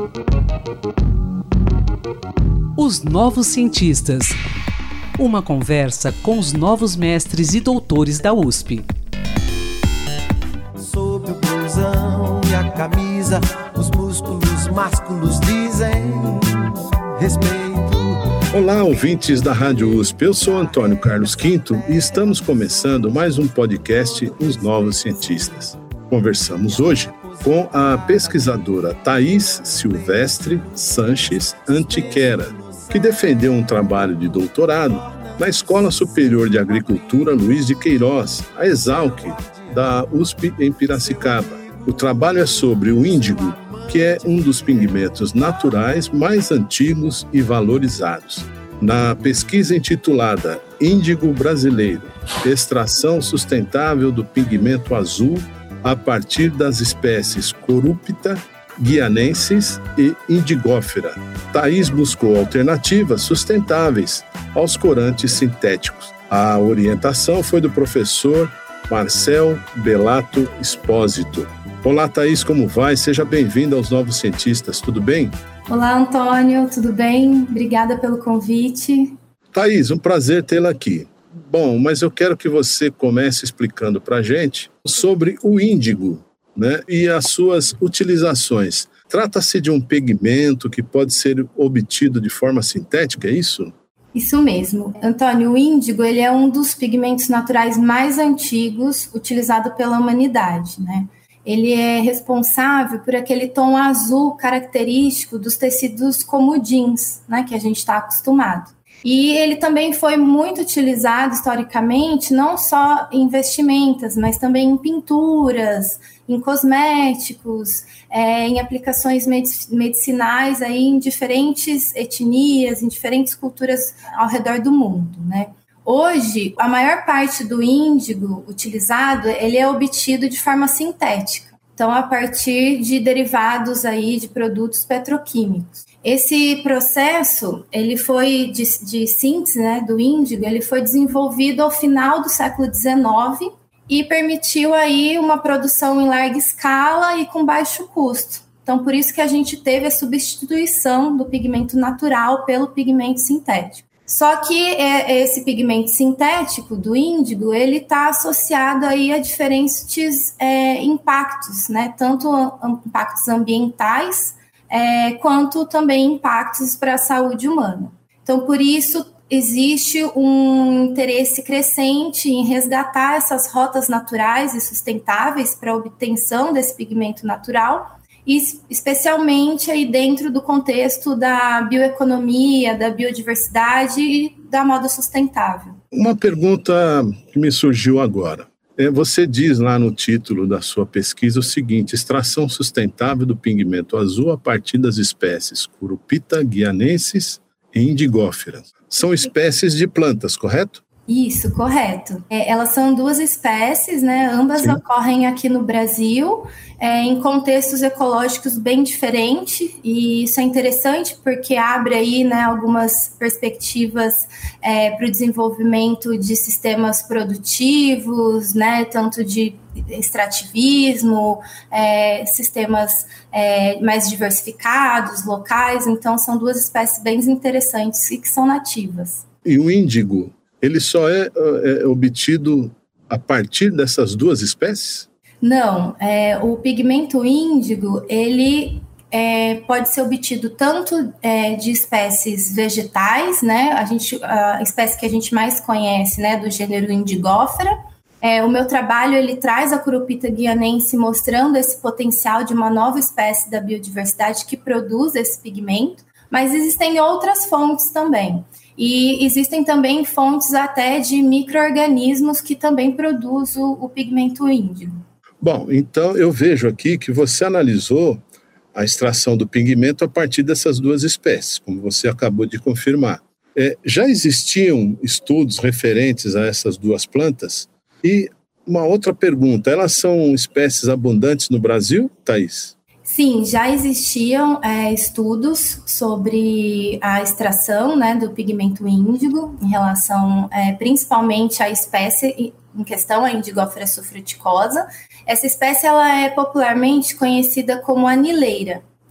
Os Novos Cientistas. Uma conversa com os novos mestres e doutores da USP. Sob o blusão e a camisa, os músculos másculos dizem respeito. Olá, ouvintes da Rádio USP. Eu sou Antônio Carlos Quinto e estamos começando mais um podcast Os Novos Cientistas. Conversamos hoje com a pesquisadora Thaís Silvestre Sanches Antiquera, que defendeu um trabalho de doutorado na Escola Superior de Agricultura Luiz de Queiroz, a ESALQ, da USP em Piracicaba. O trabalho é sobre o índigo, que é um dos pigmentos naturais mais antigos e valorizados. Na pesquisa intitulada Índigo Brasileiro, extração sustentável do pigmento azul a partir das espécies Corupita, Guianensis e Indigófera, Thaís buscou alternativas sustentáveis aos corantes sintéticos. A orientação foi do professor Marcel Bellato Espósito. Olá, Thaís, como vai? Seja bem-vinda aos Novos Cientistas, tudo bem? Olá, Antônio, tudo bem? Obrigada pelo convite. Thaís, um prazer tê-la aqui. Bom, mas eu quero que você comece explicando para a gente sobre o índigo, né, e as suas utilizações. Trata-se de um pigmento que pode ser obtido de forma sintética, é isso? Isso mesmo. Antônio, o índigo ele é um dos pigmentos naturais mais antigos utilizado pela humanidade, né? Ele é responsável por aquele tom azul característico dos tecidos como jeans, né, que a gente está acostumado. E ele também foi muito utilizado historicamente, não só em vestimentas, mas também em pinturas, em cosméticos, em aplicações medicinais aí em diferentes etnias, em diferentes culturas ao redor do mundo, né? Hoje, a maior parte do índigo utilizado, ele é obtido de forma sintética. Então, a partir de derivados aí de produtos petroquímicos. Esse processo, ele foi de síntese, né, do índigo, ele foi desenvolvido ao final do século XIX e permitiu aí uma produção em larga escala e com baixo custo. Então, por isso que a gente teve a substituição do pigmento natural pelo pigmento sintético. Só que esse pigmento sintético do índigo, ele está associado aí a diferentes impactos, né? Tanto impactos ambientais, quanto também impactos para a saúde humana. Então, por isso, existe um interesse crescente em resgatar essas rotas naturais e sustentáveis para a obtenção desse pigmento natural, e especialmente aí dentro do contexto da bioeconomia, da biodiversidade e da moda sustentável. Uma pergunta que me surgiu agora. Você diz lá no título da sua pesquisa o seguinte: extração sustentável do pigmento azul a partir das espécies Corupita, Guianensis e Indigófera. São espécies de plantas, correto? Isso, correto. Elas são duas espécies, né? Ambas Sim. Ocorrem aqui no Brasil, em contextos ecológicos bem diferentes, e isso é interessante porque abre aí, né, algumas perspectivas para o desenvolvimento de sistemas produtivos, né, tanto de extrativismo, sistemas mais diversificados, locais. Então, são duas espécies bem interessantes e que são nativas. E o índigo, ele só é obtido a partir dessas duas espécies? Não, o pigmento índigo, ele pode ser obtido tanto de espécies vegetais, né? A espécie que a gente mais conhece, né, do gênero Indigófera. O meu trabalho, ele traz a Corupita guianense mostrando esse potencial de uma nova espécie da biodiversidade que produz esse pigmento, mas existem outras fontes também. E existem também fontes até de micro-organismos que também produzem o pigmento índigo. Bom, então eu vejo aqui que você analisou a extração do pigmento a partir dessas duas espécies, como você acabou de confirmar. Já existiam estudos referentes a essas duas plantas? E uma outra pergunta, elas são espécies abundantes no Brasil, Thaís? Sim, já existiam estudos sobre a extração, né, do pigmento índigo em relação principalmente à espécie em questão, a Indigófera sulfruticosa. Essa espécie ela é popularmente conhecida como anileira.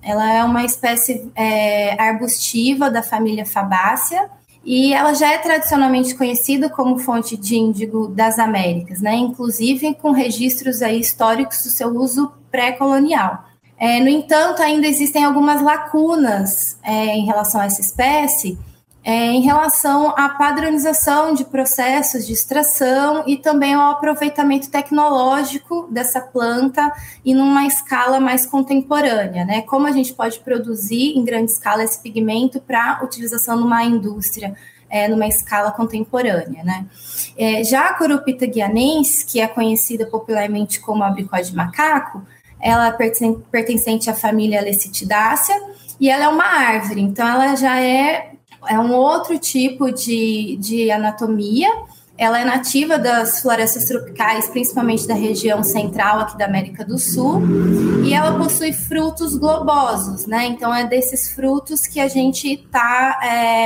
Ela é uma espécie arbustiva da família Fabaceae e ela já é tradicionalmente conhecida como fonte de índigo das Américas, né? Inclusive com registros aí históricos do seu uso pré-colonial. No entanto, ainda existem algumas lacunas em relação a essa espécie, em relação à padronização de processos de extração e também ao aproveitamento tecnológico dessa planta e numa escala mais contemporânea, né? Como a gente pode produzir em grande escala esse pigmento para utilização numa indústria, numa escala contemporânea, né? Já a Coropita guianensis, que é conhecida popularmente como abricó de macaco, ela é pertencente à família Lecitidaceae e ela é uma árvore, então ela já é um outro tipo de anatomia. Ela é nativa das florestas tropicais, principalmente da região central aqui da América do Sul, e ela possui frutos globosos, né? Então é desses frutos que a gente está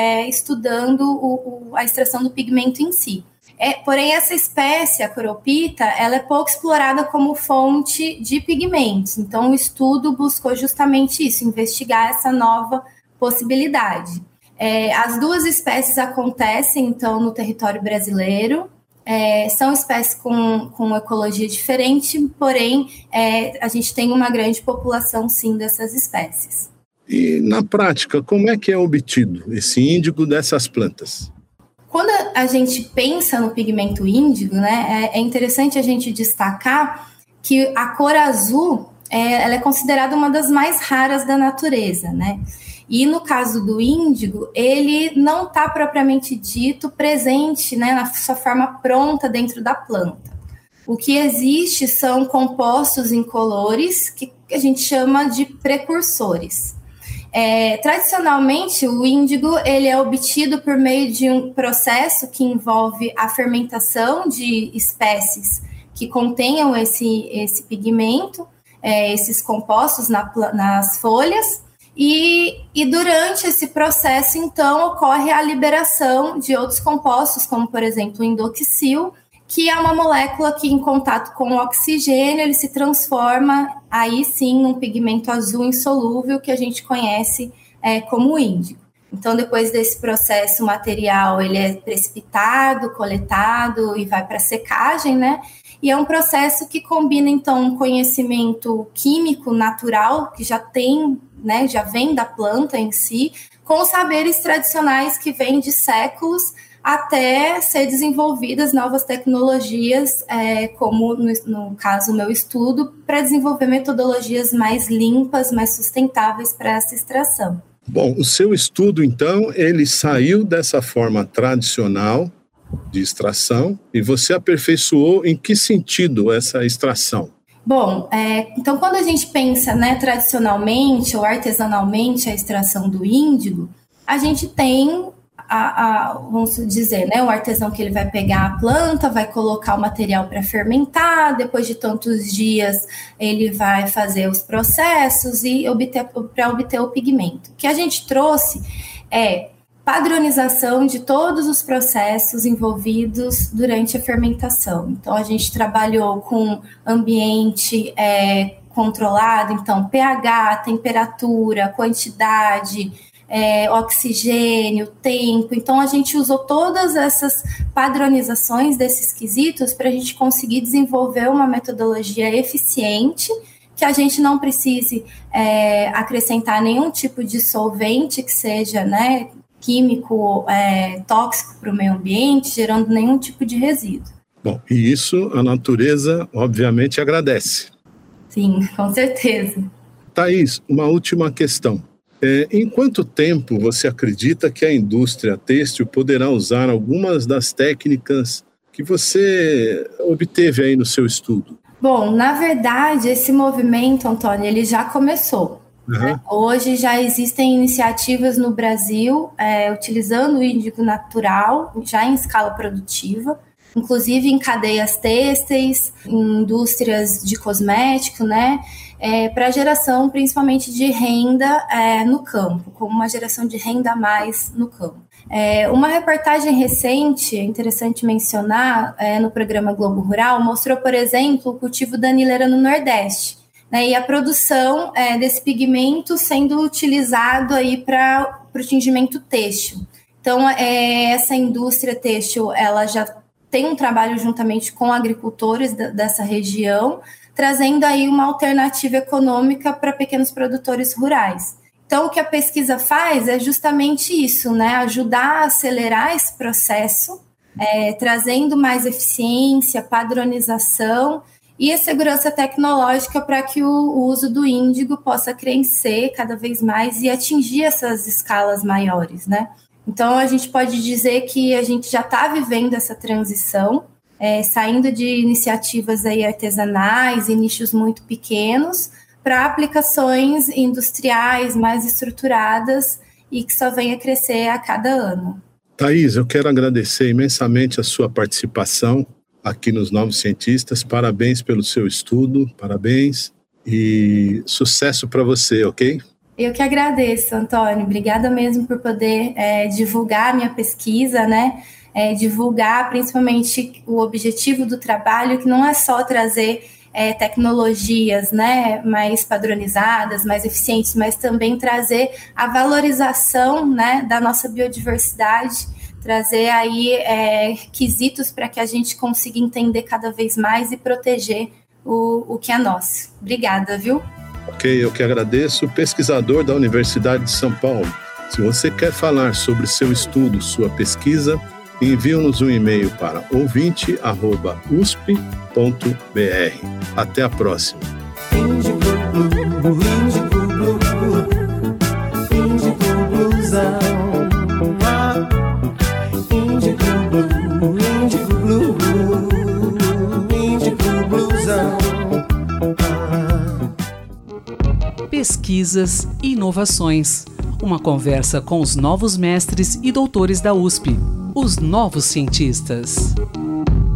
estudando a extração do pigmento em si. Porém, essa espécie, a coropita, ela é pouco explorada como fonte de pigmentos. Então, o estudo buscou justamente isso, investigar essa nova possibilidade. As duas espécies acontecem, então, no território brasileiro. São espécies com ecologia diferente, porém, a gente tem uma grande população, sim, dessas espécies. E, na prática, como é que é obtido esse índigo dessas plantas? Quando a gente pensa no pigmento índigo, né, é interessante a gente destacar que a cor azul ela é considerada uma das mais raras da natureza, né? E no caso do índigo, ele não está propriamente dito presente, né, na sua forma pronta dentro da planta. O que existe são compostos incolores que a gente chama de precursores. Tradicionalmente, o índigo ele é obtido por meio de um processo que envolve a fermentação de espécies que contenham esse pigmento, esses compostos nas folhas, e durante esse processo, então, ocorre a liberação de outros compostos, como, por exemplo, o indoxil, que é uma molécula que, em contato com o oxigênio, ele se transforma, aí sim, num pigmento azul insolúvel, que a gente conhece como índigo. Então, depois desse processo, o material ele é precipitado, coletado e vai para a secagem, né? E é um processo que combina, então, um conhecimento químico natural, que já tem, né, já vem da planta em si, com os saberes tradicionais que vêm de séculos, até ser desenvolvidas novas tecnologias, como no caso o meu estudo, para desenvolver metodologias mais limpas, mais sustentáveis para essa extração. Bom, o seu estudo, então, ele saiu dessa forma tradicional de extração e você aperfeiçoou em que sentido essa extração? Bom, então quando a gente pensa, né, tradicionalmente ou artesanalmente a extração do índigo, a gente tem vamos dizer, né, o artesão que ele vai pegar a planta, vai colocar o material para fermentar, depois de tantos dias ele vai fazer os processos e para obter o pigmento. O que a gente trouxe é padronização de todos os processos envolvidos durante a fermentação. Então, a gente trabalhou com ambiente controlado, então pH, temperatura, quantidade, oxigênio, tempo. Então, a gente usou todas essas padronizações desses quesitos para a gente conseguir desenvolver uma metodologia eficiente, que a gente não precise acrescentar nenhum tipo de solvente que seja, né, químico, tóxico para o meio ambiente, gerando nenhum tipo de resíduo. Bom, e isso a natureza, obviamente, agradece. Sim, com certeza. Thaís, uma última questão. Em quanto tempo você acredita que a indústria têxtil poderá usar algumas das técnicas que você obteve aí no seu estudo? Bom, na verdade, esse movimento, Antônio, ele já começou. Uhum. Hoje já existem iniciativas no Brasil utilizando o índigo natural, já em escala produtiva, inclusive em cadeias têxteis, em indústrias de cosmético, né? Para geração principalmente de renda no campo, como uma geração de renda a mais no campo. Uma reportagem recente, é interessante mencionar, no programa Globo Rural, mostrou, por exemplo, o cultivo da anileira no Nordeste, né, e a produção desse pigmento sendo utilizado aí para o tingimento têxtil. Então, essa indústria têxtil, ela já tem um trabalho juntamente com agricultores dessa região, trazendo aí uma alternativa econômica para pequenos produtores rurais. Então, o que a pesquisa faz é justamente isso, né? Ajudar a acelerar esse processo, trazendo mais eficiência, padronização e a segurança tecnológica para que o uso do índigo possa crescer cada vez mais e atingir essas escalas maiores, né? Então, a gente pode dizer que a gente já está vivendo essa transição, saindo de iniciativas aí artesanais e nichos muito pequenos para aplicações industriais mais estruturadas e que só vem a crescer a cada ano. Thaís, eu quero agradecer imensamente a sua participação aqui nos Novos Cientistas. Parabéns pelo seu estudo, parabéns e sucesso para você, ok? Eu que agradeço, Antônio. Obrigada mesmo por poder divulgar a minha pesquisa, né? Divulgar principalmente o objetivo do trabalho, que não é só trazer tecnologias, né, mais padronizadas, mais eficientes, mas também trazer a valorização, né, da nossa biodiversidade, trazer aí quesitos para que a gente consiga entender cada vez mais e proteger o que é nosso. Obrigada, viu? Ok, eu que agradeço. Pesquisador da Universidade de São Paulo. Se você quer falar sobre seu estudo, sua pesquisa, envie-nos um e-mail para ouvinte@usp.br. Até a próxima. Pesquisas e inovações. Uma conversa com os novos mestres e doutores da USP, os novos cientistas.